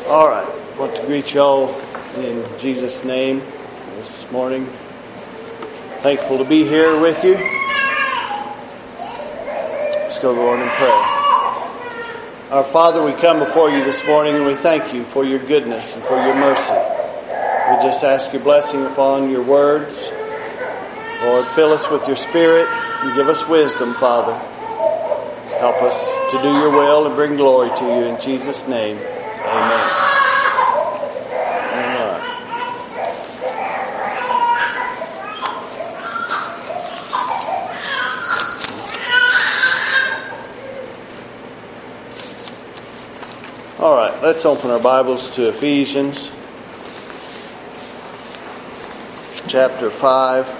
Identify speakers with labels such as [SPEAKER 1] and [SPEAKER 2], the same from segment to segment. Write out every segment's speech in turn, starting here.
[SPEAKER 1] All right. I want to greet you all in Jesus' name this morning. Thankful to be here with you. Let's go to the Lord in prayer. Our Father, we come before you this morning and we thank you for your goodness and for your mercy. We just ask your blessing upon your words. Lord, fill us with your Spirit and give us wisdom, Father. Help us to do your will and bring glory to you in Jesus' name. Amen. All right, let's open our Bibles to Ephesians chapter 5.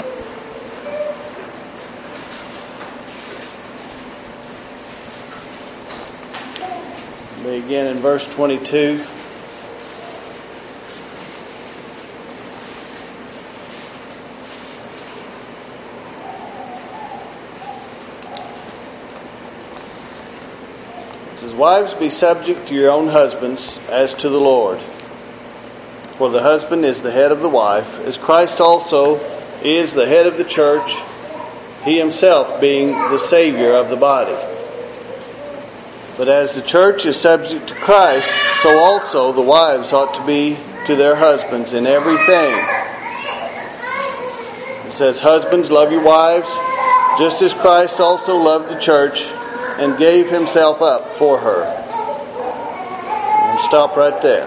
[SPEAKER 1] Begin in verse 22. It says, "Wives, be subject to your own husbands as to the Lord. For the husband is the head of the wife, as Christ also is the head of the church, he himself being the Savior of the body. But as the church is subject to Christ, so also the wives ought to be to their husbands in everything." It says, "Husbands, love your wives, just as Christ also loved the church and gave himself up for her." And stop right there.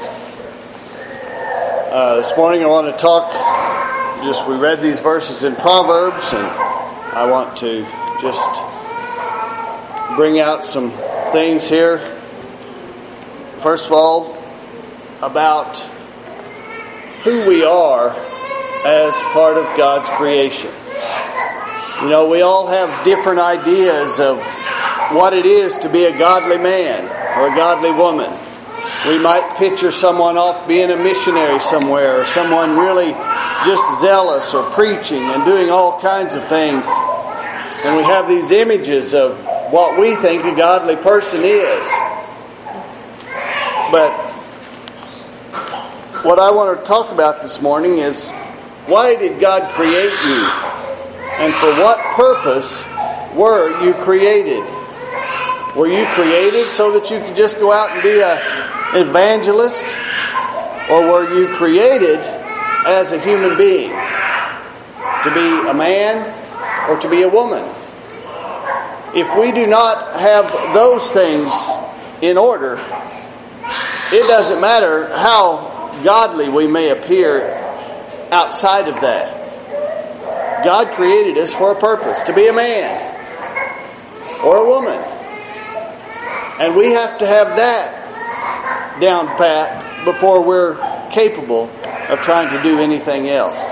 [SPEAKER 1] This morning I want to talk, we read these verses in Proverbs, and I want to just bring out some things here. First of all, about who we are as part of God's creation. You know, we all have different ideas of what it is to be a godly man or a godly woman. We might picture someone off being a missionary somewhere, or someone really just zealous or preaching and doing all kinds of things. And we have these images of what we think a godly person is. But what I want to talk about this morning is, why did God create you? And for what purpose were you created? Were you created so that you could just go out and be an evangelist? Or were you created as a human being? To be a man or to be a woman? If we do not have those things in order, it doesn't matter how godly we may appear outside of that. God created us for a purpose, to be a man or a woman. And we have to have that down pat before we're capable of trying to do anything else.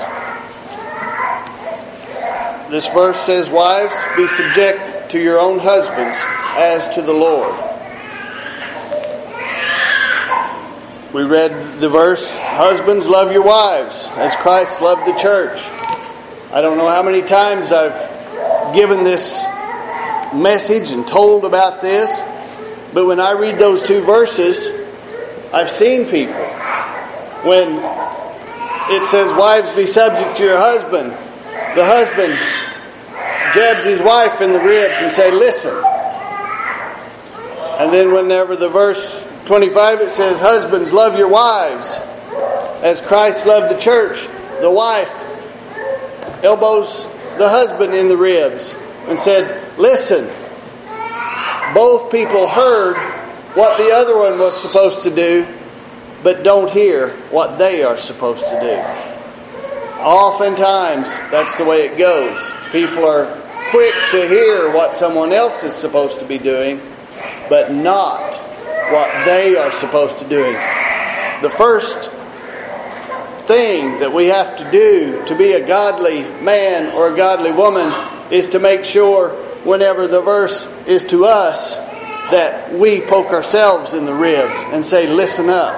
[SPEAKER 1] This verse says, "Wives, be subject to your own husbands as to the Lord." We read the verse, "Husbands, love your wives as Christ loved the church." I don't know how many times I've given this message and told about this, but when I read those two verses, I've seen people, when it says, "Wives, be subject to your husband," the husband jabs his wife in the ribs and say, "Listen." And then whenever the verse 25, it says, "Husbands, love your wives as Christ loved the church," the wife elbows the husband in the ribs and said, "Listen." Both people heard what the other one was supposed to do, but don't hear what they are supposed to do. Oftentimes, that's the way it goes. People are quick to hear what someone else is supposed to be doing, but not what they are supposed to do. The first thing that we have to do to be a godly man or a godly woman is to make sure whenever the verse is to us that we poke ourselves in the ribs and say, "Listen up,"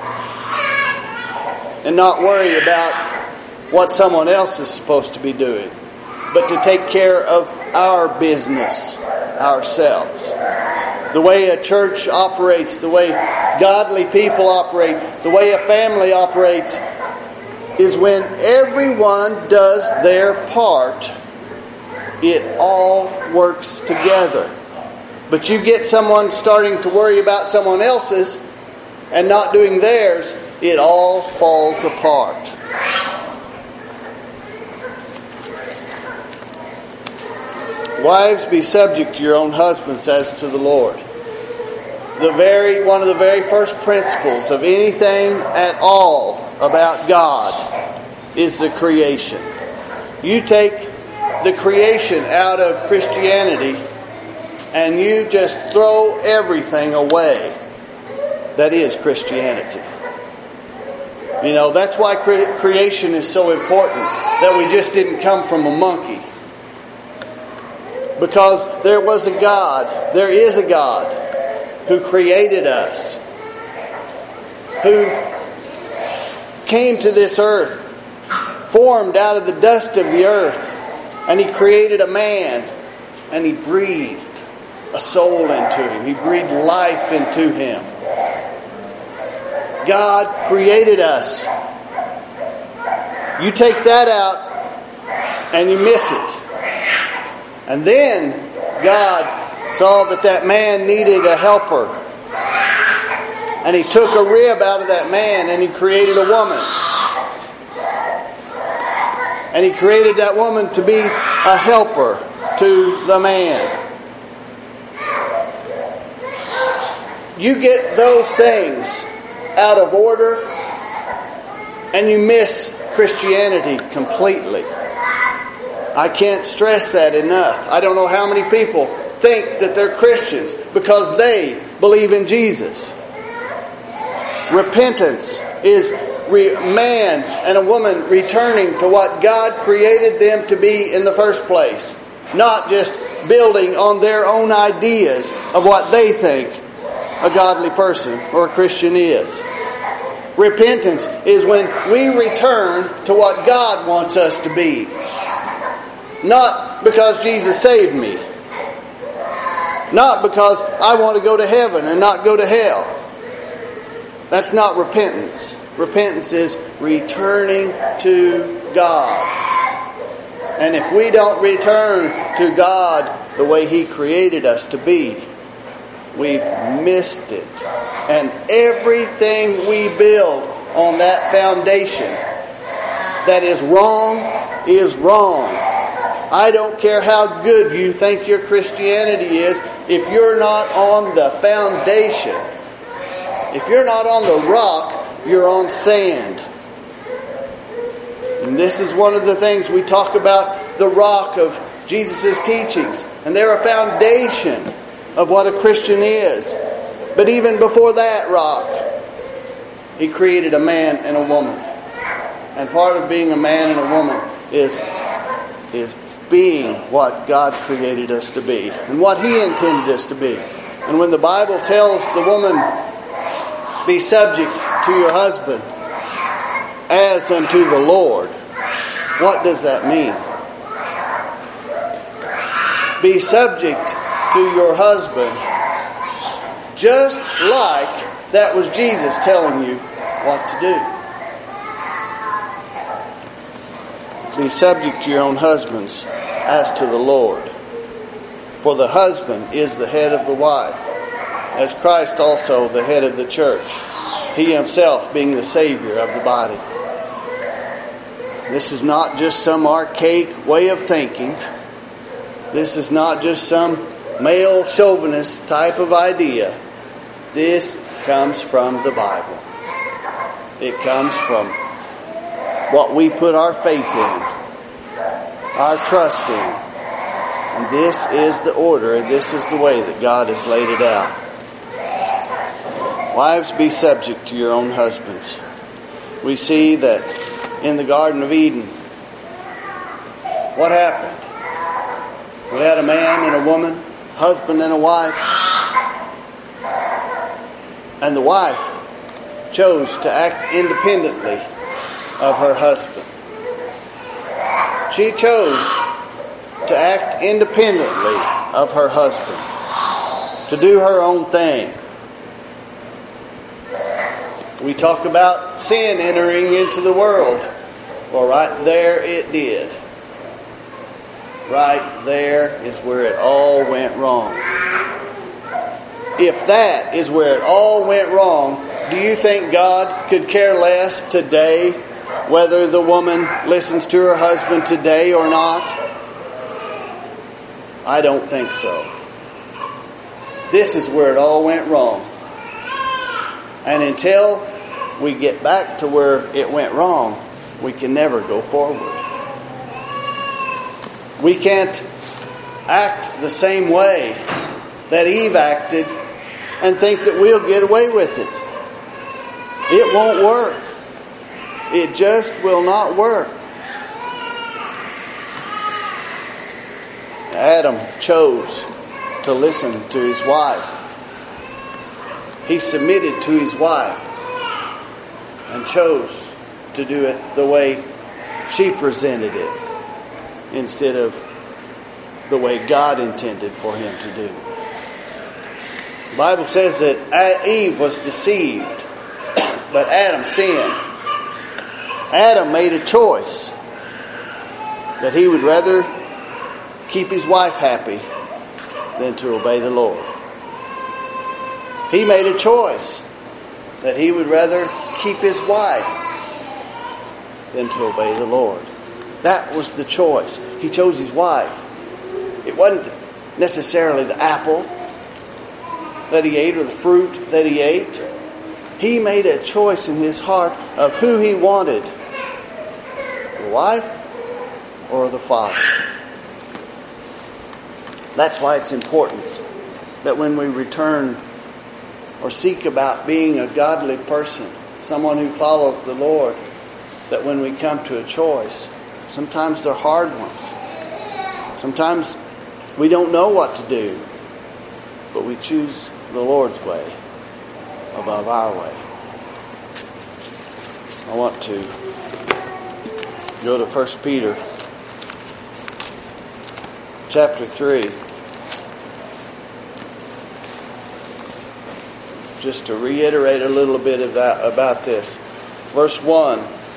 [SPEAKER 1] and not worry about what someone else is supposed to be doing, but to take care of our business ourselves. the way a church operates, the way godly people operate, the way a family operates, is when everyone does their part, it all works together. But you get someone starting to worry about someone else's and not doing theirs, it all falls apart. Wives, be subject to your own husbands as to the Lord. One of the very first principles of anything at all about God is the creation. You take the creation out of Christianity and you just throw everything away that is Christianity. You know, that's why creation is so important, that we just didn't come from a monkey. Because there was a God, there is a God who created us, who came to this earth, formed out of the dust of the earth, and He created a man, and He breathed a soul into him. He breathed life into him. God created us. You take that out, and you miss it. And then God saw that man needed a helper. And He took a rib out of that man and He created a woman. And He created that woman to be a helper to the man. You get those things out of order and you miss Christianity completely. I can't stress that enough. I don't know how many people think that they're Christians because they believe in Jesus. Repentance is man and a woman returning to what God created them to be in the first place. Not just building on their own ideas of what they think a godly person or a Christian is. Repentance is when we return to what God wants us to be. Not because Jesus saved me. Not because I want to go to heaven and not go to hell. That's not repentance. Repentance is returning to God. And if we don't return to God the way He created us to be, we've missed it. And everything we build on that foundation that is wrong is wrong. I don't care how good you think your Christianity is, if you're not on the foundation, if you're not on the rock, you're on sand. And this is one of the things we talk about, the rock of Jesus' teachings. And they're a foundation of what a Christian is. But even before that rock, He created a man and a woman. And part of being a man and a woman is being what God created us to be and what He intended us to be. And when the Bible tells the woman, be subject to your husband as unto the Lord, what does that mean? Be subject to your husband just like that was Jesus telling you what to do. Be subject to your own husbands as to the Lord. For the husband is the head of the wife, as Christ also the head of the church, He Himself being the Savior of the body. This is not just some archaic way of thinking. This is not just some male chauvinist type of idea. This comes from the Bible. It comes from what we put our faith in, our trust in. And this is the order, and this is the way that God has laid it out. Wives, be subject to your own husbands. We see that in the Garden of Eden, what happened? We had a man and a woman, husband and a wife. And the wife chose to act independently of her husband. She chose to act independently of her husband. to do her own thing. We talk about sin entering into the world. Well, right there it did. Right there is where it all went wrong. If that is where it all went wrong, do you think God could care less today whether the woman listens to her husband today or not? I don't think so. This is where it all went wrong. And until we get back to where it went wrong, we can never go forward. We can't act the same way that Eve acted and think that we'll get away with it. It won't work. It just will not work. Adam chose to listen to his wife. He submitted to his wife and chose to do it the way she presented it instead of the way God intended for him to do. The Bible says that Eve was deceived, but Adam sinned. Adam made a choice that he would rather keep his wife happy than to obey the Lord. He made a choice that he would rather keep his wife than to obey the Lord. That was the choice. He chose his wife. It wasn't necessarily the apple that he ate or the fruit that he ate. He made a choice in his heart of who he wanted. The wife or the father. That's why it's important that when we return or seek about being a godly person, someone who follows the Lord, that when we come to a choice, sometimes they're hard ones. Sometimes we don't know what to do, but we choose the Lord's way above our way. I want to go to 1 Peter chapter 3. Just to reiterate a little bit of that about this. Verse 1.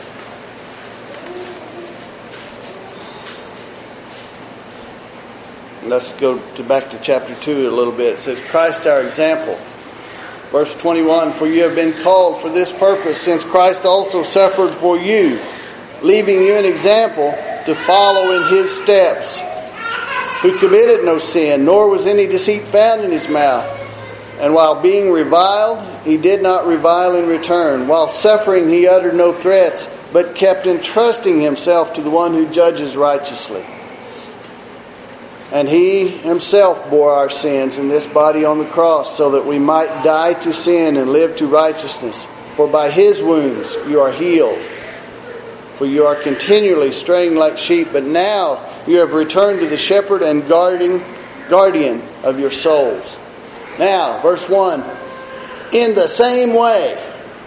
[SPEAKER 1] Let's go back to chapter 2 a little bit. It says, Christ our example. Verse 21, for you have been called for this purpose, since Christ also suffered for you, leaving you an example to follow in his steps, who committed no sin, nor was any deceit found in his mouth. And while being reviled, he did not revile in return. While suffering, he uttered no threats, but kept entrusting himself to the one who judges righteously. And he himself bore our sins in this body on the cross, so that we might die to sin and live to righteousness. For by his wounds you are healed. For you are continually straying like sheep, but now you have returned to the shepherd and guardian of your souls. Now, verse 1, in the same way,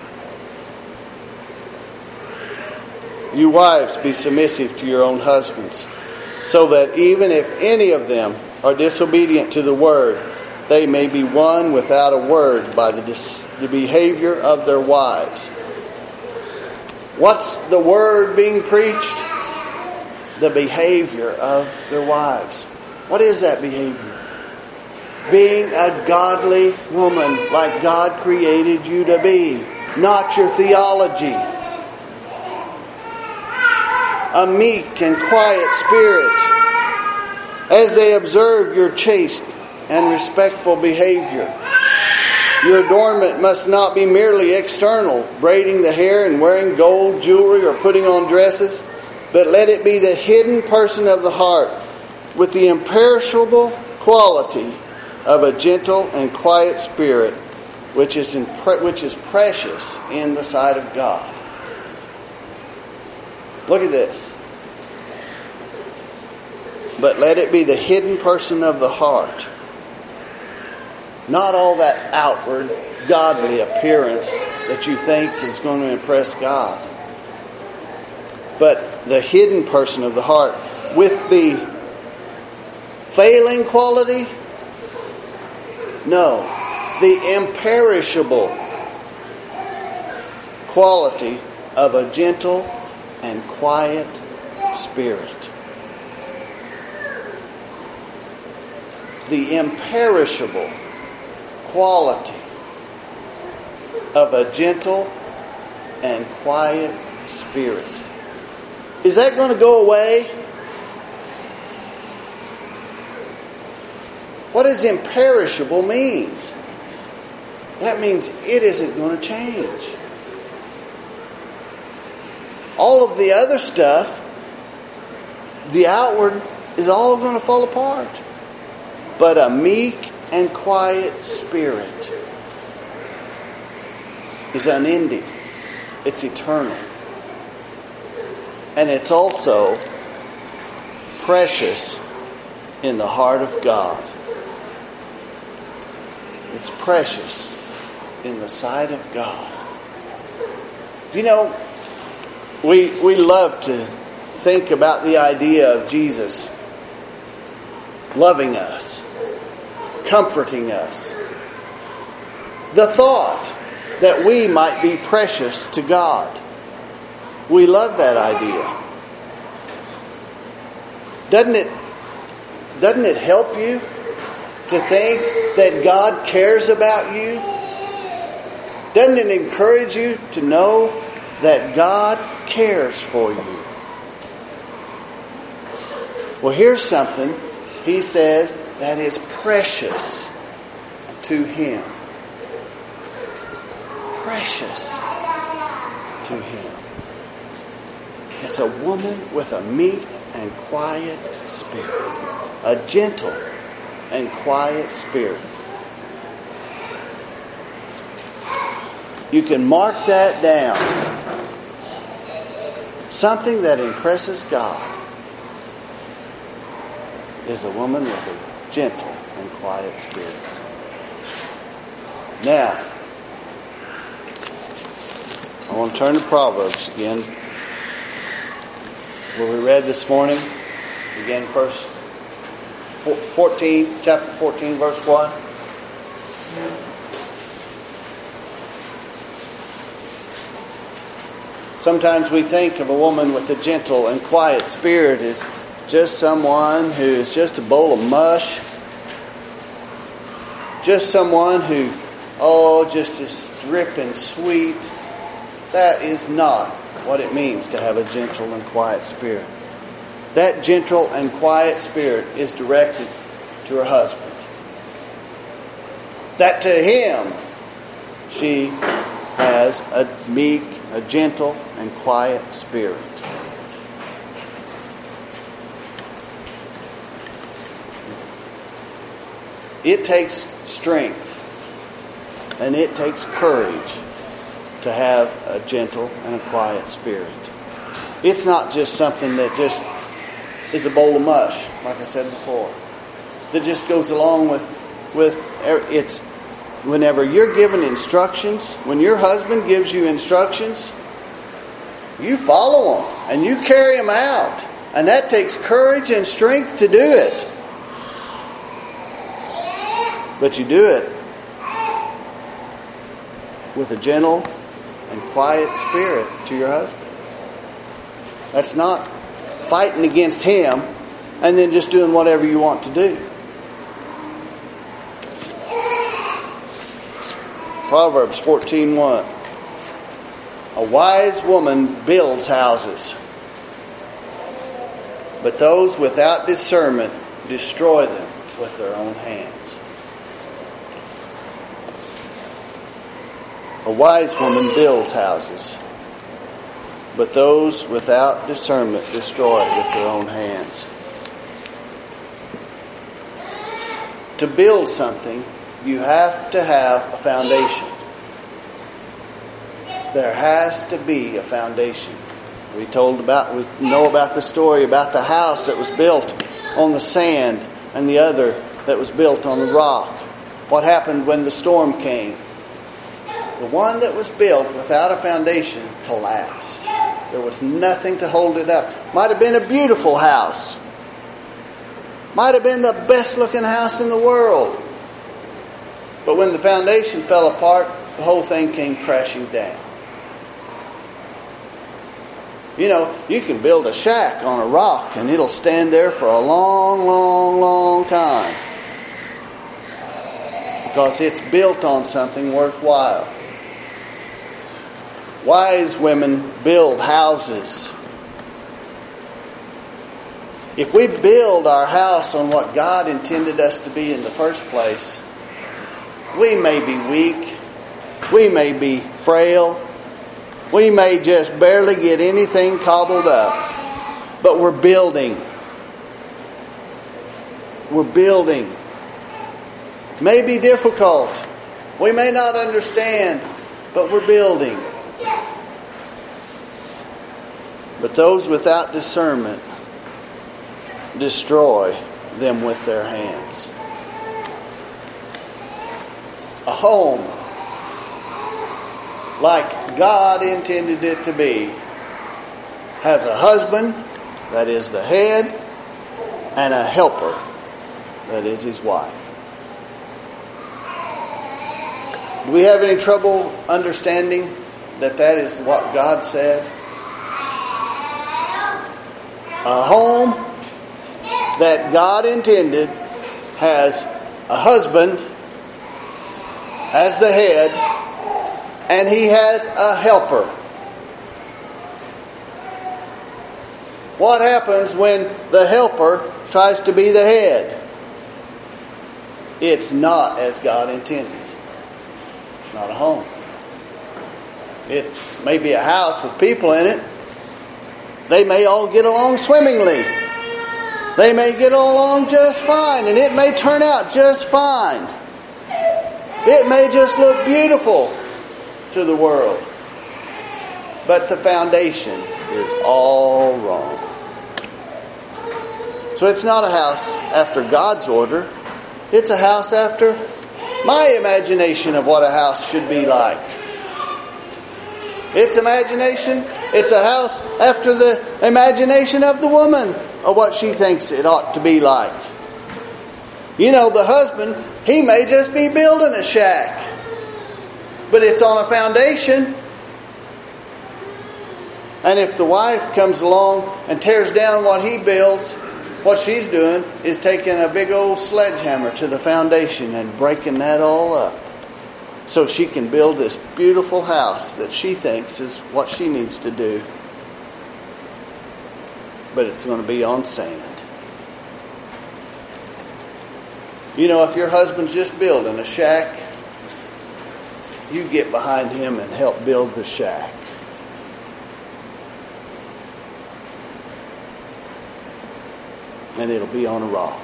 [SPEAKER 1] you wives be submissive to your own husbands, so that even if any of them are disobedient to the word, they may be won without a word by the behavior of their wives. What's the word being preached? The behavior of their wives. What is that behavior? Being a godly woman like God created you to be. Not your theology. A meek and quiet spirit as they observe your chaste and respectful behavior. Your adornment must not be merely external, braiding the hair and wearing gold jewelry or putting on dresses, but let it be the hidden person of the heart with the imperishable quality of a gentle and quiet spirit, which is precious in the sight of God. Look at this. But let it be the hidden person of the heart. Not all that outward, godly appearance that you think is going to impress God. But the hidden person of the heart with the failing quality, No, the imperishable quality of a gentle and quiet spirit. The imperishable quality of a gentle and quiet spirit. Is that going to go away? What does imperishable means? That means it isn't going to change. All of the other stuff, the outward, is all going to fall apart. But a meek and quiet spirit is unending. It's eternal. And it's also precious in the heart of God. It's precious in the sight of God. You know, we love to think about the idea of Jesus loving us, comforting us. The thought that we might be precious to God. We love that idea. Doesn't it help you to think that God cares about you? Doesn't it encourage you to know that God cares for you? Well, here's something He says that is precious to Him. Precious to Him. It's a woman with a meek and quiet spirit. A gentle and quiet spirit. You can mark that down. Something that impresses God is a woman with a gentle and quiet spirit. Now, I want to turn to Proverbs again, where we read this morning. Again, chapter 14, verse 1. Sometimes we think of a woman with a gentle and quiet spirit as just someone who is just a bowl of mush. Just someone who, just is dripping sweet. That is not what it means to have a gentle and quiet spirit. That gentle and quiet spirit is directed to her husband. That to him, she has a meek, a gentle and quiet spirit. It takes strength and it takes courage to have a gentle and a quiet spirit. It's not just something that just is a bowl of mush, like I said before, that just goes along with it's whenever you're given instructions, when your husband gives you instructions, you follow them and you carry them out. And that takes courage and strength to do it. But you do it with a gentle and quiet spirit to your husband. That's not fighting against him and then just doing whatever you want to do. Proverbs 14:1. A wise woman builds houses, but those without discernment destroy them with their own hands. A wise woman builds houses, but those without discernment destroy it with their own hands. To build something, you have to have a foundation. There has to be a foundation. We know about the story about the house that was built on the sand and the other that was built on the rock. What happened when the storm came? The one that was built without a foundation collapsed. There was nothing to hold it up. Might have been a beautiful house. Might have been the best looking house in the world. But when the foundation fell apart, the whole thing came crashing down. You know, you can build a shack on a rock and it'll stand there for a long, long, long time. Because it's built on something worthwhile. Wise women build houses. If we build our house on what God intended us to be in the first place, we may be weak, we may be frail, we may just barely get anything cobbled up, but we're building. We're building. May be difficult. We may not understand, but we're building. But those without discernment destroy them with their hands. A home, like God intended it to be, has a husband, that is the head, and a helper, that is his wife. Do we have any trouble understanding that is what God said? A home that God intended has a husband as the head, and he has a helper. What happens when the helper tries to be the head? It's not as God intended. It's not a home. It may be a house with people in it. They may all get along swimmingly. They may get along just fine, and it may turn out just fine. It may just look beautiful to the world. But the foundation is all wrong. So it's not a house after God's order. It's a house after my imagination of what a house should be like. It's imagination. It's a house after the imagination of the woman of what she thinks it ought to be like. You know, the husband, he may just be building a shack, but it's on a foundation. And if the wife comes along and tears down what he builds, what she's doing is taking a big old sledgehammer to the foundation and breaking that all up, so she can build this beautiful house that she thinks is what she needs to do. But it's going to be on sand. You know, if your husband's just building a shack, you get behind him and help build the shack. And it'll be on a rock.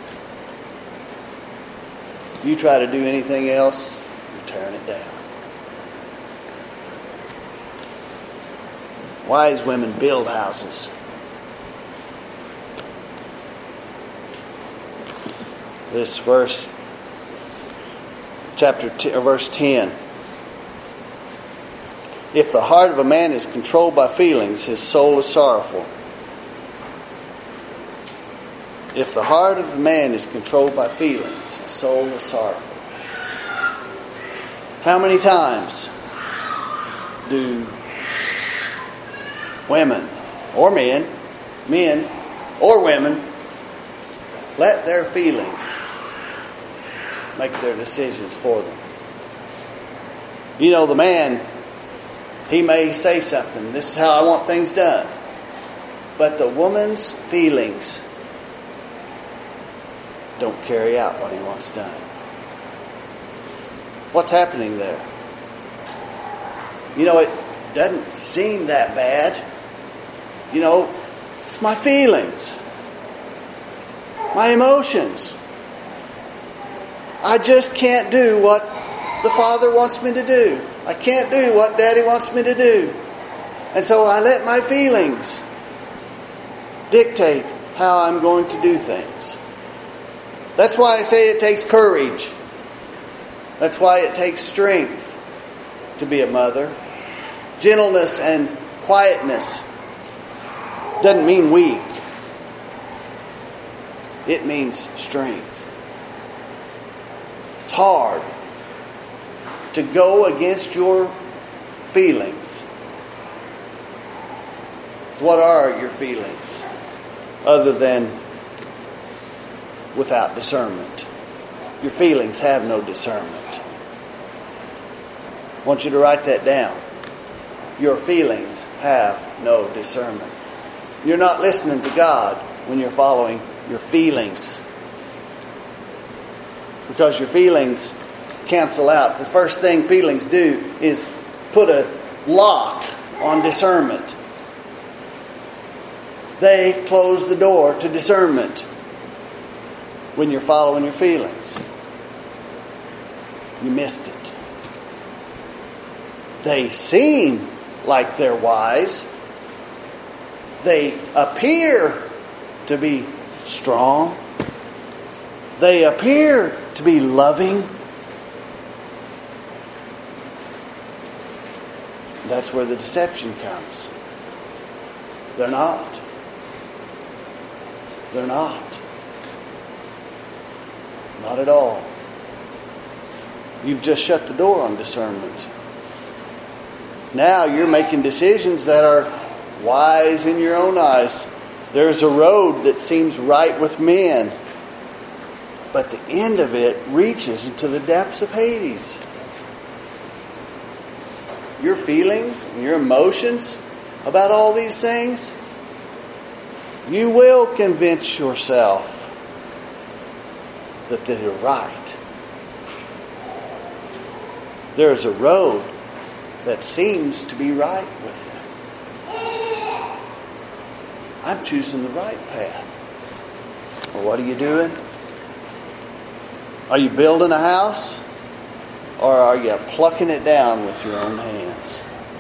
[SPEAKER 1] If you try to do anything else, you're tearing it down. Wise women build houses. This verse, verse 10. If the heart of a man is controlled by feelings, his soul is sorrowful. If the heart of a man is controlled by feelings, his soul is sorrowful. How many times do women or men or women, let their feelings make their decisions for them? You know, the man, he may say something, this is how I want things done. But the woman's feelings don't carry out what he wants done. What's happening there? You know, it doesn't seem that bad. You know, it's my feelings, my emotions. I just can't do what the Father wants me to do. I can't do what Daddy wants me to do. And so I let my feelings dictate how I'm going to do things. That's why I say it takes courage. That's why it takes strength to be a mother. Gentleness and quietness doesn't mean weak. It means strength. It's hard. to go against your feelings. So what are your feelings other than without discernment? Your feelings have no discernment. I want you to write that down. Your feelings have no discernment. You're not listening to God when you're following your feelings. Because your feelings cancel out. The first thing feelings do is put a lock on discernment. They close the door to discernment when you're following your feelings. You missed it. They seem like they're wise. They appear to be strong. They appear to be loving. That's where the deception comes. They're not. They're not. Not at all. You've just shut the door on discernment. Now you're making decisions that are wise in your own eyes. There's a road that seems right with men, but the end of it reaches into the depths of Hades. Your feelings and your emotions about all these things, you will convince yourself that they're right. There's a road that seems to be right with them. I'm choosing the right path. Well, what are you doing? Are you building a house? Or are you plucking it down with your own hands?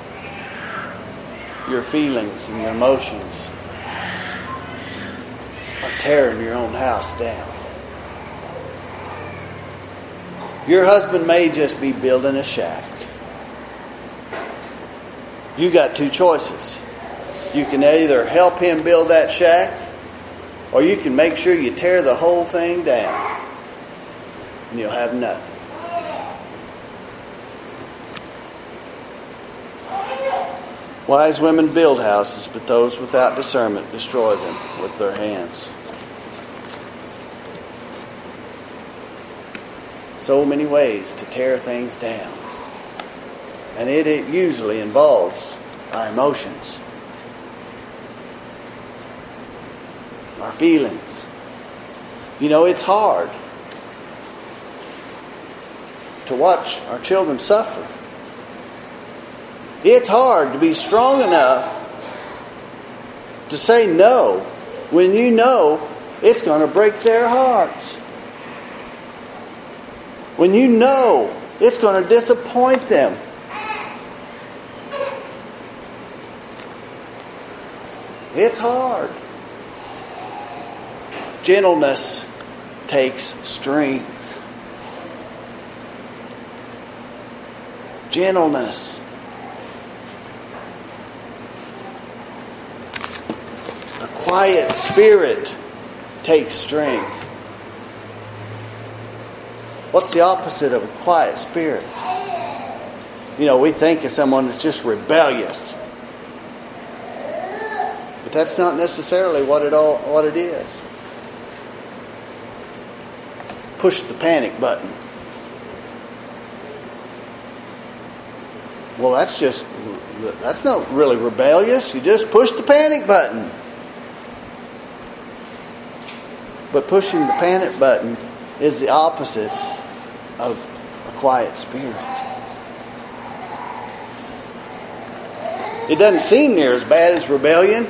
[SPEAKER 1] Your feelings and your emotions are tearing your own house down. Your husband may just be building a shack. You got two choices. You can either help him build that shack, or you can make sure you tear the whole thing down, and you'll have nothing. Wise women build houses, but those without discernment destroy them with their hands. So many ways to tear things down. And it usually involves our emotions, our feelings. You know, it's hard to watch our children suffer. It's hard to be strong enough to say no when you know it's going to break their hearts. When you know it's going to disappoint them. It's hard. Gentleness takes strength. Gentleness. A quiet spirit takes strength. What's the opposite of a quiet spirit? You know, we think of someone that's just rebellious. But that's not necessarily what it is. Push the panic button. Well, that's not really rebellious. You just push the panic button. But pushing the panic button is the opposite of a quiet spirit. It doesn't seem near as bad as rebellion,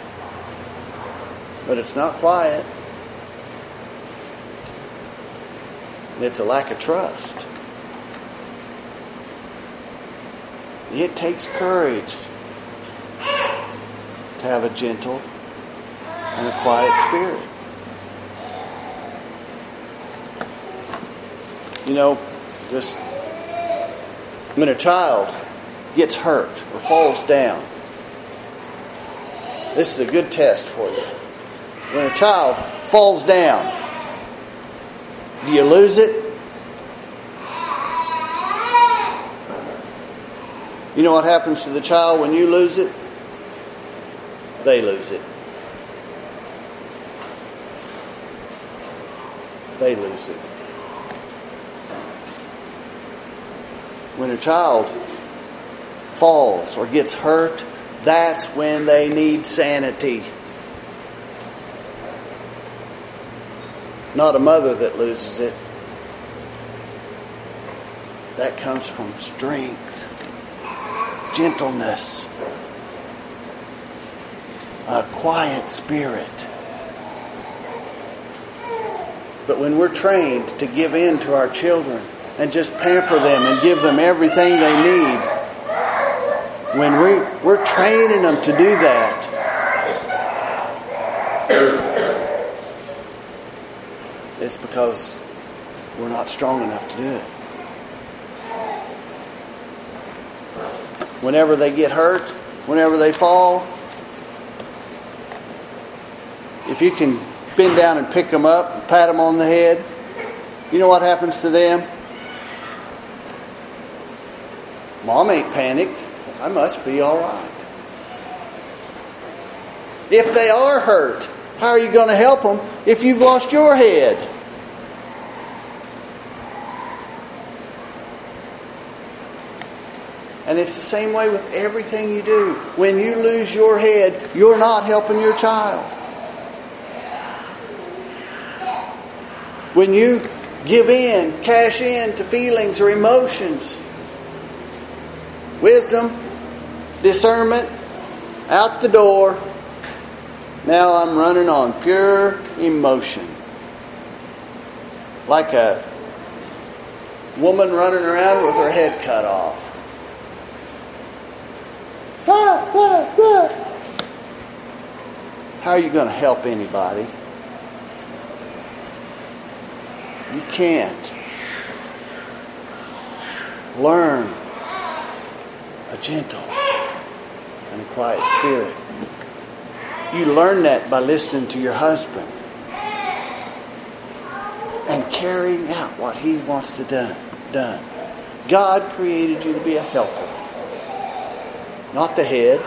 [SPEAKER 1] but it's not quiet. It's a lack of trust. It takes courage to have a gentle and a quiet spirit. You know, just when a child gets hurt or falls down, this is a good test for you. When a child falls down, do you lose it? You know what happens to the child when you lose it? They lose it. They lose it. When a child falls or gets hurt, that's when they need sanity. Not a mother that loses it. That comes from strength, gentleness, a quiet spirit. But when we're trained to give in to our children and just pamper them and give them everything they need, when we're training them to do that, it's because we're not strong enough to do it. Whenever they get hurt, whenever they fall, if you can bend down and pick them up and pat them on the head, you know what happens to them? Mom ain't panicked. I must be all right. If they are hurt, how are you going to help them if you've lost your head? And it's the same way with everything you do. When you lose your head, you're not helping your child. When you give in, cash in to feelings or emotions, wisdom, discernment, out the door. Now I'm running on pure emotion. Like a woman running around with her head cut off. How are you going to help anybody? You can't. Learn a gentle and a quiet spirit. You learn that by listening to your husband and carrying out what he wants to done. God created you to be a helper, not the head.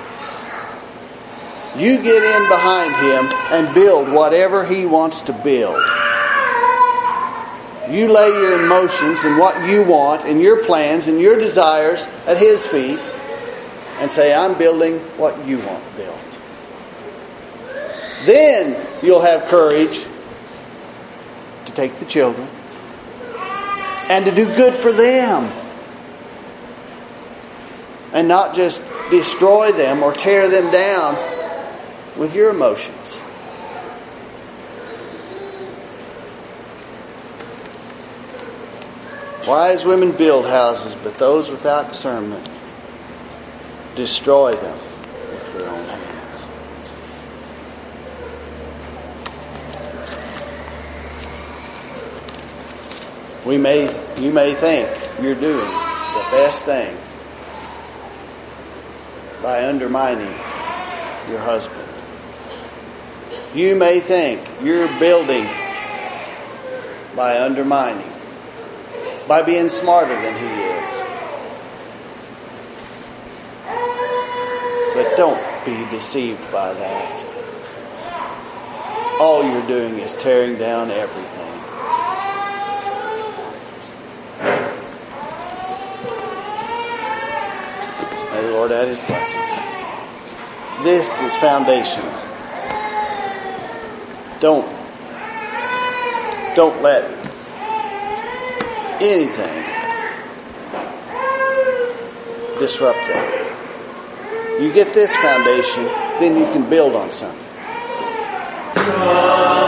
[SPEAKER 1] You get in behind him and build whatever he wants to build. You lay your emotions and what you want and your plans and your desires at his feet and say, I'm building what you want built. Then you'll have courage to take the children and to do good for them. And not just destroy them or tear them down with your emotions. Wise women build houses, but those without discernment destroy them with their own hands. You may think you're doing the best thing by undermining your husband. You may think you're building by undermining, by being smarter than he is. But don't be deceived by that. All you're doing is tearing down everything. May the Lord add his blessings. This is foundational. Don't let anything disrupt that. You get this foundation, then you can build on something.